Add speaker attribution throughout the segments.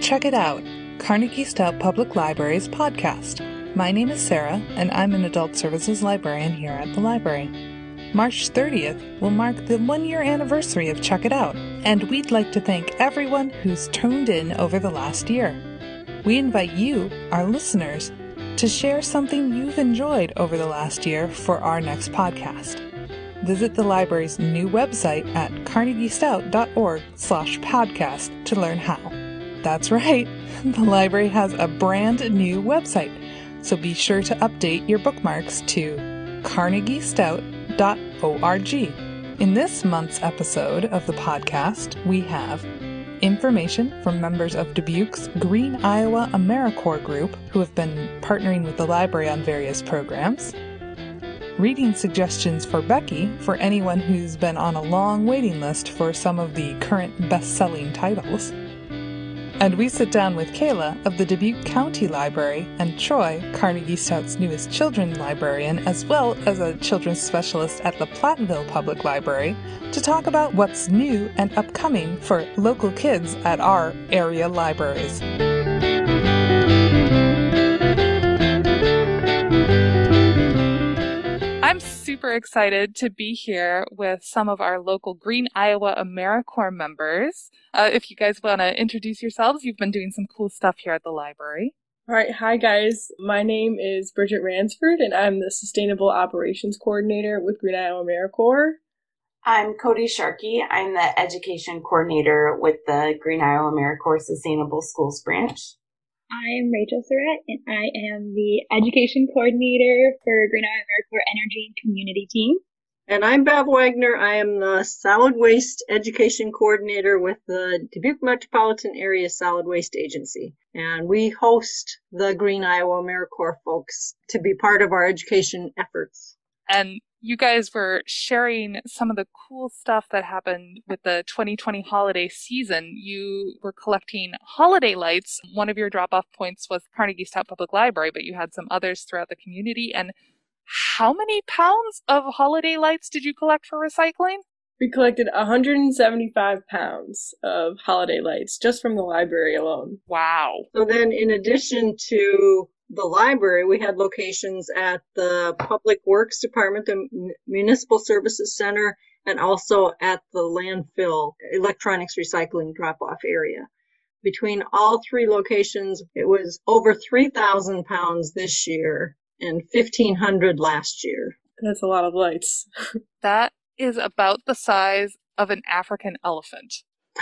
Speaker 1: Check It Out, Carnegie Stout Public Library's podcast. My name is Sarah, and I'm an adult services librarian here at the library. March 30th will mark the 1-year anniversary of Check It Out, and we'd like to thank everyone who's tuned in over the last year. We invite you, our listeners, to share something you've enjoyed over the last year for our next podcast. Visit the library's new website at carnegiestout.org/podcast to learn how. That's right, the library has a brand new website, so be sure to update your bookmarks to carnegiestout.org. In this month's episode of the podcast, we have information from members of Dubuque's Green Iowa AmeriCorps group who have been partnering with the library on various programs, reading suggestions for Becky for anyone who's been on a long waiting list for some of the current best-selling titles. And we sit down with Kayla of the Dubuque County Library and Troy, Carnegie Stout's newest children's librarian, as well as a children's specialist at the Platteville Public Library, to talk about what's new and upcoming for local kids at our area libraries. I'm super excited to be here with some of our local Green Iowa AmeriCorps members. If you guys want to introduce yourselves, you've been doing some cool stuff here at the library.
Speaker 2: All right, hi guys. My name is Bridget Ransford, and I'm the Sustainable Operations Coordinator with Green Iowa AmeriCorps.
Speaker 3: I'm Cody Sharkey. I'm the Education Coordinator with the Green Iowa AmeriCorps Sustainable Schools Branch.
Speaker 4: I'm Rachel Surratt, and I am the Education Coordinator for Green Iowa AmeriCorps Energy and Community Team.
Speaker 5: And I'm Bev Wagner. I am the Solid Waste Education Coordinator with the Dubuque Metropolitan Area Solid Waste Agency. And we host the Green Iowa AmeriCorps folks to be part of our education efforts.
Speaker 1: And you guys were sharing some of the cool stuff that happened with the 2020 holiday season. You were collecting holiday lights. One of your drop-off points was Carnegie Stout Public Library, but you had some others throughout the community. And how many pounds of holiday lights did you collect for recycling?
Speaker 2: We collected 175 pounds of holiday lights just from the library alone.
Speaker 1: Wow.
Speaker 5: So then in addition to the library, we had locations at the Public Works Department, the Municipal Services Center, and also at the landfill electronics recycling drop-off area. Between all three locations, it was over 3,000 pounds this year and 1,500 last year.
Speaker 2: That's a lot of lights.
Speaker 1: That is about the size of an African elephant.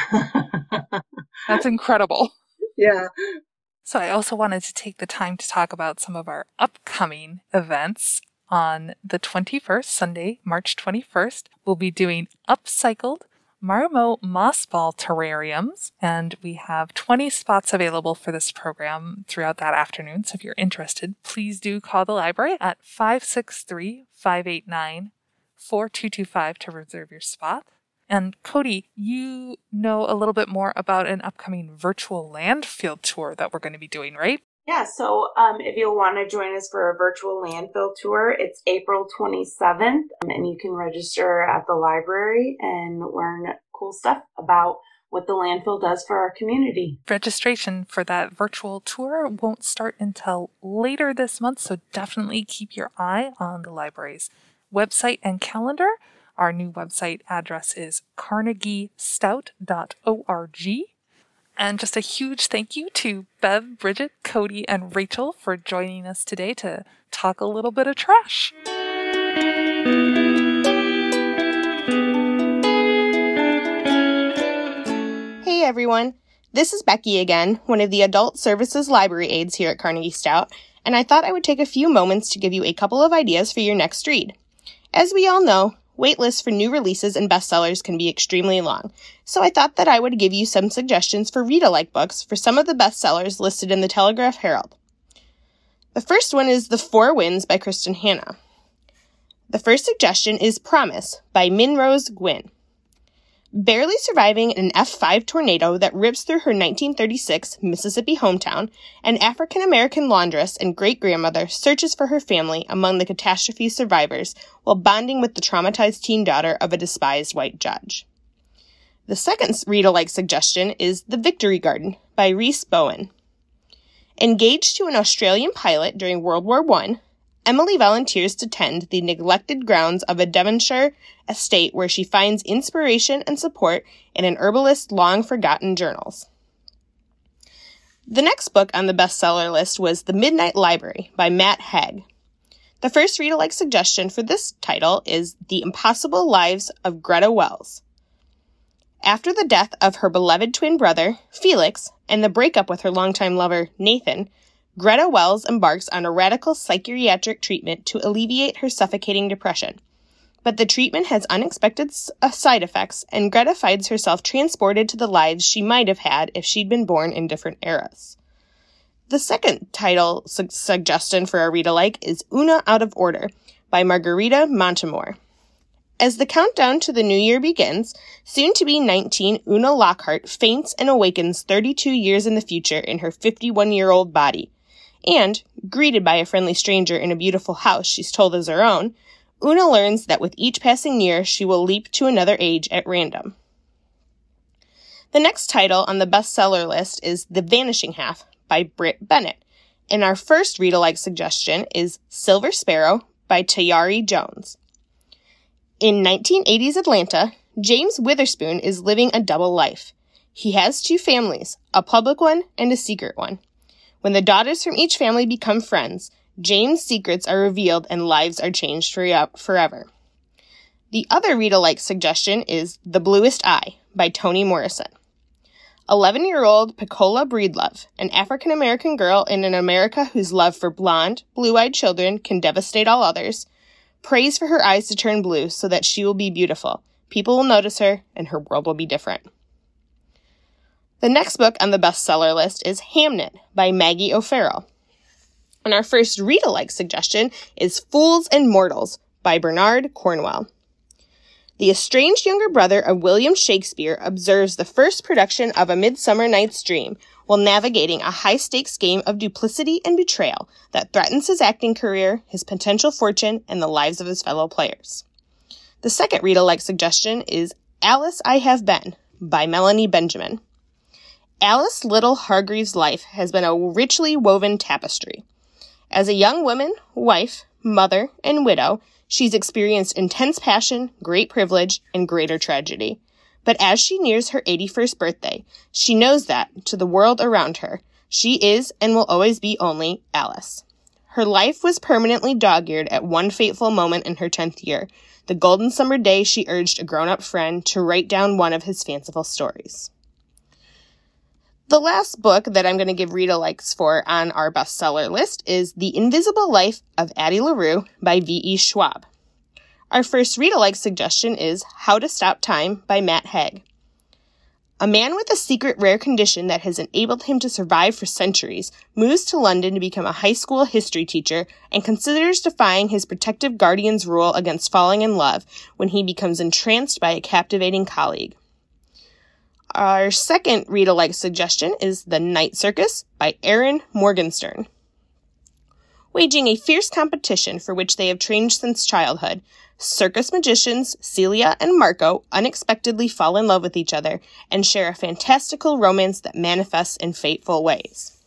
Speaker 1: That's incredible.
Speaker 5: Yeah.
Speaker 1: So I also wanted to take the time to talk about some of our upcoming events. On the 21st, Sunday, March 21st, we'll be doing upcycled Marimo moss ball terrariums, and we have 20 spots available for this program throughout that afternoon. So if you're interested, please do call the library at 563-589-4225 to reserve your spot. And Cody, you know a little bit more about an upcoming virtual landfill tour that we're going to be doing, right?
Speaker 3: Yeah, so if you'll want to join us for a virtual landfill tour, it's April 27th, and you can register at the library and learn cool stuff about what the landfill does for our community.
Speaker 1: Registration for that virtual tour won't start until later this month, so definitely keep your eye on the library's website and calendar. Our new website address is carnegiestout.org. And just a huge thank you to Bev, Bridget, Cody, and Rachel for joining us today to talk a little bit of trash.
Speaker 6: Hey everyone, this is Becky again, one of the Adult Services Library Aides here at Carnegie Stout, and I thought I would take a few moments to give you a couple of ideas for your next read. As we all know, wait lists for new releases and bestsellers can be extremely long, so I thought that I would give you some suggestions for read-alike books for some of the bestsellers listed in the Telegraph Herald. The first one is The Four Winds by Kristen Hanna. The first suggestion is Promise by Minrose Gwyn. Barely surviving an F5 tornado that rips through her 1936 Mississippi hometown, an African-American laundress and great-grandmother searches for her family among the catastrophe's survivors while bonding with the traumatized teen daughter of a despised white judge. The second read-alike suggestion is The Victory Garden by Rhys Bowen. Engaged to an Australian pilot during World War I, Emily volunteers to tend the neglected grounds of a Devonshire estate where she finds inspiration and support in an herbalist's long-forgotten journals. The next book on the bestseller list was The Midnight Library by Matt Haig. The first read-alike suggestion for this title is The Impossible Lives of Greta Wells. After the death of her beloved twin brother, Felix, and the breakup with her longtime lover, Nathan, Greta Wells embarks on a radical psychiatric treatment to alleviate her suffocating depression. But the treatment has unexpected side effects, and Greta finds herself transported to the lives she might have had if she'd been born in different eras. The second title suggestion for a read-alike is Una Out of Order by Margarita Montemor. As the countdown to the new year begins, soon-to-be 19 Una Lockhart faints and awakens 32 years in the future in her 51-year-old body. And, greeted by a friendly stranger in a beautiful house she's told is her own, Una learns that with each passing year, she will leap to another age at random. The next title on the bestseller list is The Vanishing Half by Britt Bennett, and our first read-alike suggestion is Silver Sparrow by Tayari Jones. In 1980s Atlanta, James Witherspoon is living a double life. He has two families, a public one and a secret one. When the daughters from each family become friends, James' secrets are revealed and lives are changed forever. The other read-alike suggestion is The Bluest Eye by Toni Morrison. 11-year-old Pecola Breedlove, an African-American girl in an America whose love for blonde, blue-eyed children can devastate all others, prays for her eyes to turn blue so that she will be beautiful. People will notice her, and her world will be different. The next book on the bestseller list is Hamnet by Maggie O'Farrell. And our first read-alike suggestion is Fools and Mortals by Bernard Cornwell. The estranged younger brother of William Shakespeare observes the first production of A Midsummer Night's Dream while navigating a high-stakes game of duplicity and betrayal that threatens his acting career, his potential fortune, and the lives of his fellow players. The second read-alike suggestion is Alice I Have Been by Melanie Benjamin. Alice Little Hargreaves' life has been a richly woven tapestry. As a young woman, wife, mother, and widow, she's experienced intense passion, great privilege, and greater tragedy. But as she nears her 81st birthday, she knows that, to the world around her, she is and will always be only Alice. Her life was permanently dog-eared at one fateful moment in her 10th year, the golden summer day she urged a grown-up friend to write down one of his fanciful stories. The last book that I'm going to give read-alikes for on our bestseller list is The Invisible Life of Addie LaRue by V.E. Schwab. Our first read-alike suggestion is How to Stop Time by Matt Haig. A man with a secret rare condition that has enabled him to survive for centuries moves to London to become a high school history teacher and considers defying his protective guardian's rule against falling in love when he becomes entranced by a captivating colleague. Our second read-alike suggestion is The Night Circus by Erin Morgenstern. Waging a fierce competition for which they have trained since childhood, circus magicians Celia and Marco unexpectedly fall in love with each other and share a fantastical romance that manifests in fateful ways.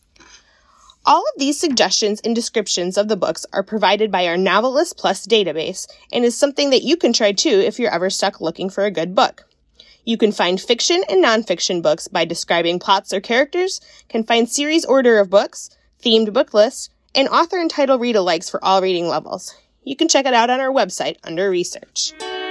Speaker 6: All of these suggestions and descriptions of the books are provided by our Novelist Plus database and is something that you can try too if you're ever stuck looking for a good book. You can find fiction and nonfiction books by describing plots or characters, can find series order of books, themed book lists, and author and title read-alikes for all reading levels. You can check it out on our website under Research.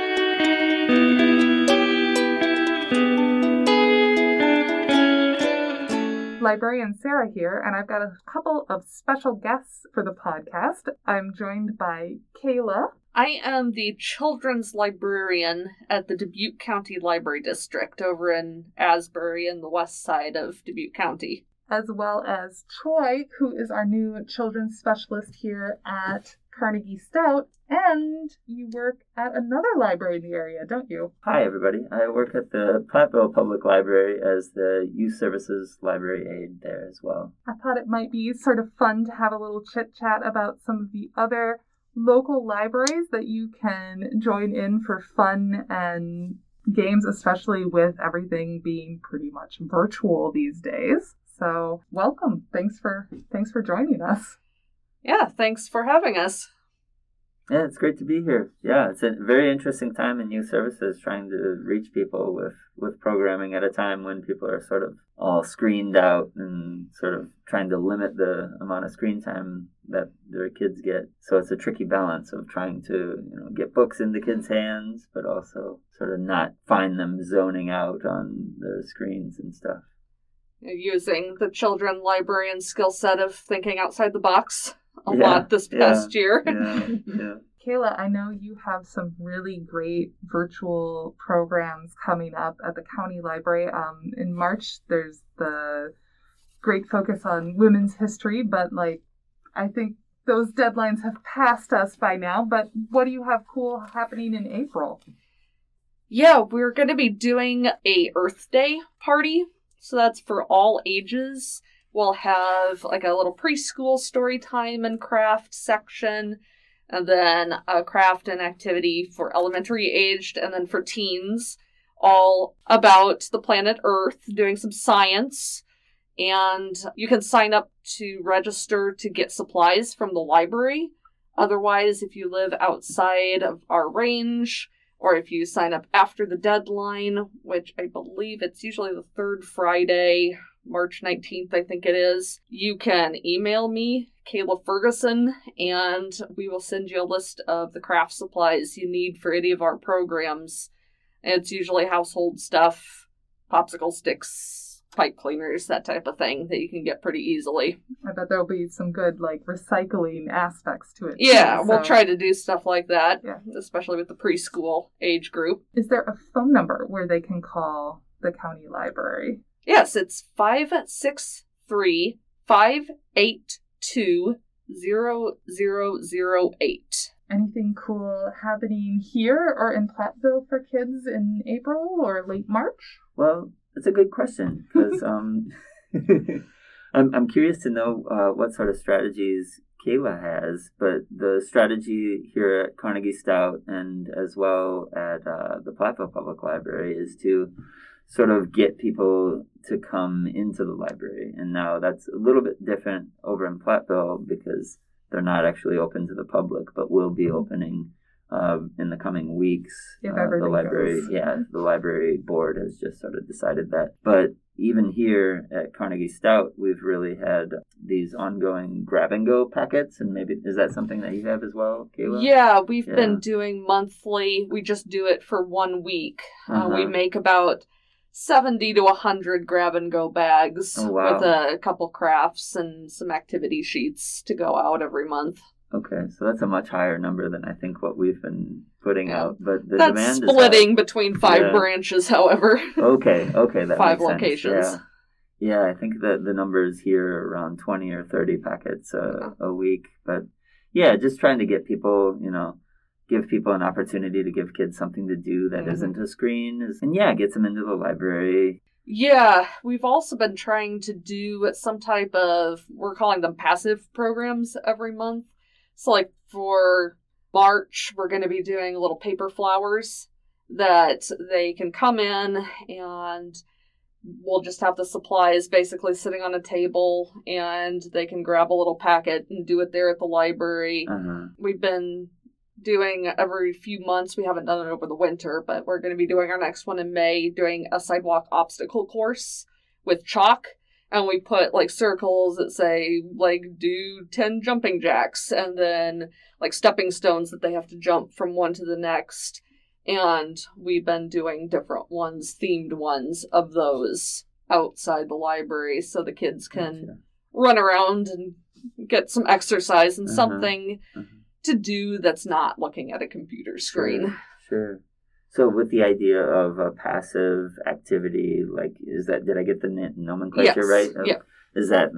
Speaker 1: Librarian Sarah here, and I've got a couple of special guests for the podcast. I'm joined by Kayla.
Speaker 7: I am the children's librarian at the Dubuque County Library District over in Asbury in the west side of Dubuque County.
Speaker 1: As well as Troy, who is our new children's specialist here at Carnegie Stout, and you work at another library in the area, don't you?
Speaker 8: Hi, everybody. I work at the Platteville Public Library as the Youth Services Library Aide there as well.
Speaker 1: I thought it might be sort of fun to have a little chit-chat about some of the other local libraries that you can join in for fun and games, especially with everything being pretty much virtual these days. So welcome. Thanks for joining us.
Speaker 7: Yeah, thanks for having us.
Speaker 8: Yeah, it's great to be here. Yeah, it's a very interesting time in youth services, trying to reach people with programming at a time when people are sort of all screened out and sort of trying to limit the amount of screen time that their kids get. So it's a tricky balance of trying to, get books into kids' hands, but also sort of not find them zoning out on their screens and stuff.
Speaker 7: Using the children librarian skill set of thinking outside the box a lot this past year.
Speaker 8: Yeah.
Speaker 1: Kayla, I know you have some really great virtual programs coming up at the county library. In March, there's the great focus on women's history, but I think those deadlines have passed us by now. But what do you have cool happening in April?
Speaker 7: Yeah, we're going to be doing a Earth Day party. So that's for all ages. We'll have a little preschool story time and craft section, and then a craft and activity for elementary aged, and then for teens, all about the planet Earth, doing some science. And you can sign up to register to get supplies from the library. Otherwise, if you live outside of our range, or if you sign up after the deadline, which I believe it's usually the third Friday, March 19th, I think it is, you can email me, Kayla Ferguson, and we will send you a list of the craft supplies you need for any of our programs. And it's usually household stuff, popsicle sticks, pipe cleaners, that type of thing that you can get pretty easily.
Speaker 1: I bet there'll be some good recycling aspects to it.
Speaker 7: Yeah,
Speaker 1: too,
Speaker 7: we'll try to do stuff like that,
Speaker 1: yeah.
Speaker 7: Especially with the preschool age group.
Speaker 1: Is there a phone number where they can call the county library?
Speaker 7: Yes, it's 563-582-0008.
Speaker 1: Anything cool happening here or in Platteville for kids in April or late March?
Speaker 8: Well, that's a good question, because I'm curious to know what sort of strategies Kayla has, but the strategy here at Carnegie Stout and as well at the Platteville Public Library is to sort of get people to come into the library. And now that's a little bit different over in Platteville because they're not actually open to the public, but will be opening in the coming weeks.
Speaker 1: If everything goes.
Speaker 8: The library board has just sort of decided that. But even here at Carnegie Stout, we've really had these ongoing grab-and-go packets, and maybe, is that something that you have as well, Kayla?
Speaker 7: Yeah, we've been doing monthly. We just do it for 1 week. We make about 70 to 100 grab-and-go bags with a couple crafts and some activity sheets to go out every month.
Speaker 8: Okay, so that's a much higher number than I think what we've been putting out, but the
Speaker 7: that's
Speaker 8: demand
Speaker 7: splitting between 5 branches, however.
Speaker 8: Okay, that
Speaker 7: 5
Speaker 8: makes
Speaker 7: locations.
Speaker 8: Sense. Yeah, I think that the numbers here are around 20 or 30 packets a week, but yeah, just trying to get people, give people an opportunity to give kids something to do that isn't a screen, and gets them into the library.
Speaker 7: Yeah, we've also been trying to do some type of, we're calling them passive programs every month. So for March, we're going to be doing little paper flowers that they can come in, and we'll just have the supplies basically sitting on a table, and they can grab a little packet and do it there at the library. We've been doing every few months. We haven't done it over the winter, but we're going to be doing our next one in May, doing a sidewalk obstacle course with chalk. And we put circles that say do 10 jumping jacks, and then stepping stones that they have to jump from one to the next. And we've been doing different ones, themed ones of those outside the library so the kids can run around and get some exercise and something to do that's not looking at a computer screen.
Speaker 8: Sure. So with the idea of a passive activity, did I get the nomenclature right?
Speaker 7: Yeah.
Speaker 8: Is that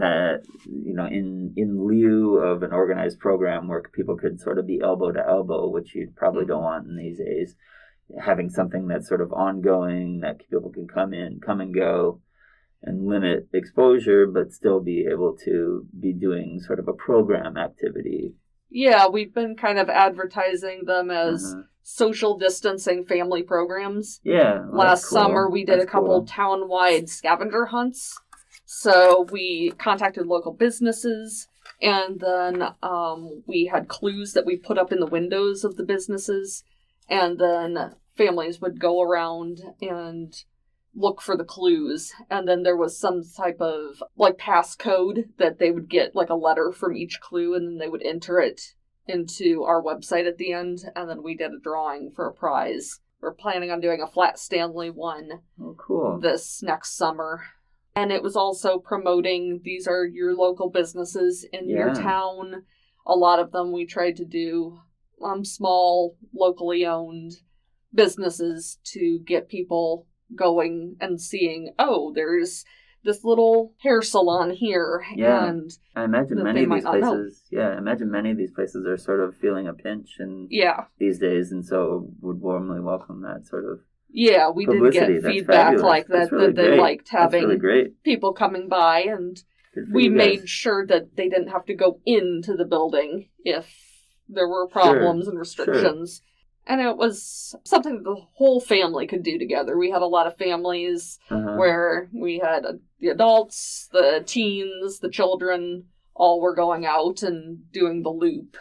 Speaker 8: in lieu of an organized program where people could sort of be elbow to elbow, which you probably don't want in these days, having something that's sort of ongoing that people can come and go and limit exposure, but still be able to be doing sort of a program activity.
Speaker 7: Yeah, we've been kind of advertising them as social distancing family programs.
Speaker 8: Yeah.
Speaker 7: Last summer, we did a couple town-wide scavenger hunts. So we contacted local businesses, and then we had clues that we put up in the windows of the businesses, and then families would go around and look for the clues, and then there was some type of like passcode that they would get, like a letter from each clue, and then they would enter it into our website at the end, and then we did a drawing for a prize. We're planning on doing a Flat Stanley one this next summer. And it was also promoting, these are your local businesses in your town. A lot of them we tried to do small, locally owned businesses to get people going and seeing, oh, there's this little hair salon here.
Speaker 8: Yeah,
Speaker 7: and
Speaker 8: I imagine many of these places. Yeah, I imagine many of these places are sort of feeling a pinch these days, and so would warmly welcome that sort of. Yeah, we
Speaker 7: publicity. Did get feedback like that,
Speaker 8: really
Speaker 7: that they
Speaker 8: great.
Speaker 7: Liked having
Speaker 8: really
Speaker 7: people coming by, and we made sure that they didn't have to go into the building if there were problems and restrictions. Sure. And it was something that the whole family could do together. We had a lot of families where we had the adults, the teens, the children, all were going out and doing the loop.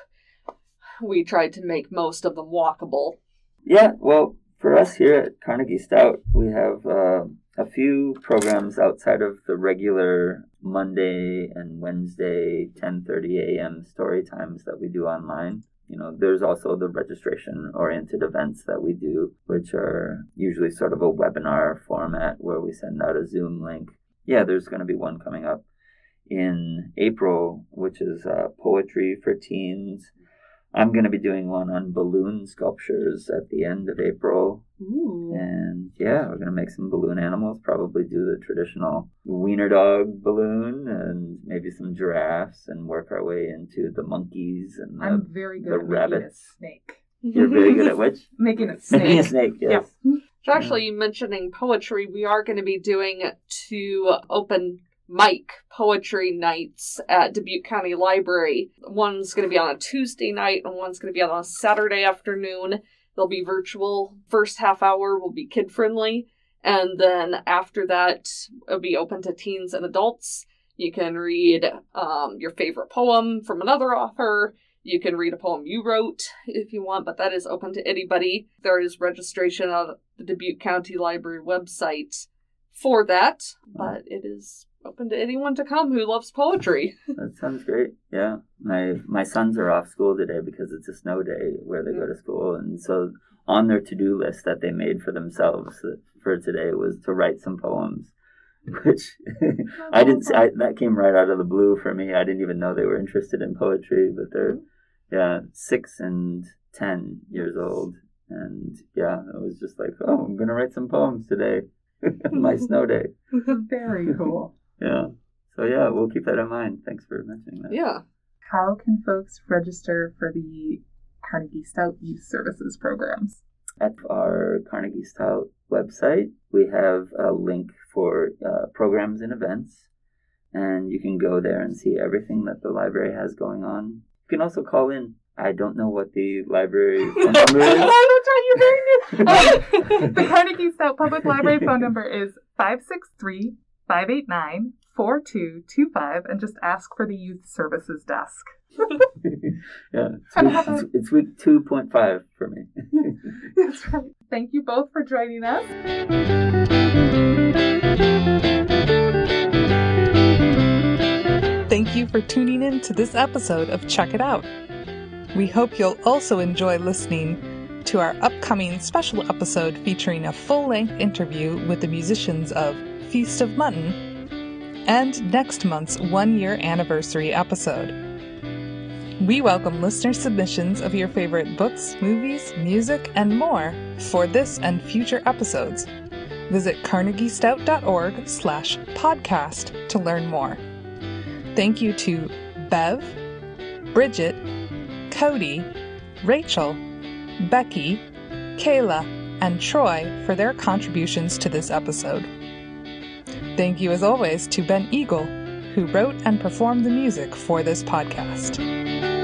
Speaker 7: We tried to make most of them walkable.
Speaker 8: Yeah, well, for us here at Carnegie Stout, we have a few programs outside of the regular Monday and Wednesday 10:30 a.m. story times that we do online. You know, there's also the registration-oriented events that we do, which are usually sort of a webinar format where we send out a Zoom link. Yeah, there's going to be one coming up in April, which is Poetry for Teens. I'm going to be doing one on balloon sculptures at the end of April.
Speaker 1: Ooh.
Speaker 8: And yeah, we're going to make some balloon animals, probably do the traditional wiener dog balloon and maybe some giraffes and work our way into the monkeys and
Speaker 1: I'm very good at
Speaker 8: rabbits.
Speaker 1: Making a snake.
Speaker 8: You're very good at which?
Speaker 1: Making a snake.
Speaker 8: Making a snake, yes.
Speaker 1: Yep.
Speaker 7: So actually, mentioning poetry, we are going to be doing 2 open mic poetry nights at Dubuque County Library. One's going to be on a Tuesday night and one's going to be on a Saturday afternoon. They'll be virtual. First half hour will be kid-friendly, and then after that, it'll be open to teens and adults. You can read your favorite poem from another author. You can read a poem you wrote if you want, but that is open to anybody. There is registration on the Dubuque County Library website for that, but it is open to anyone to come who loves poetry.
Speaker 8: That sounds great. Yeah. My sons are off school today because it's a snow day where they go to school. And so on their to-do list that they made for themselves for today was to write some poems, which that came right out of the blue for me. I didn't even know they were interested in poetry, but they're 6 and 10 years old. And yeah, it was just like, oh, I'm going to write some poems today on my snow day.
Speaker 1: Very cool.
Speaker 8: Yeah. So yeah, we'll keep that in mind. Thanks for mentioning that.
Speaker 7: Yeah.
Speaker 1: How can folks register for the Carnegie Stout Youth Services programs?
Speaker 8: At our Carnegie Stout website, we have a link for programs and events, and you can go there and see everything that the library has going on. You can also call in. I don't know what the library phone number is.
Speaker 1: Oh, that's right, you're very new. The Carnegie Stout Public Library phone number is 563-589-4225, and just ask for the Youth Services Desk.
Speaker 8: Yeah, it's week 2.5 for me.
Speaker 1: That's right. Thank you both for joining us. Thank you for tuning in to this episode of Check It Out. We hope you'll also enjoy listening to our upcoming special episode featuring a full-length interview with the musicians of Feast of Mutton and next month's 1-year anniversary episode. We welcome listener submissions of your favorite books, movies, music, and more for this and future episodes. Visit carnegiestout.org/podcast to learn more. Thank you to Bev, Bridget, Cody, Rachel, Becky, Kayla, and Troy for their contributions to this episode. Thank you as always to Ben Eagle, who wrote and performed the music for this podcast.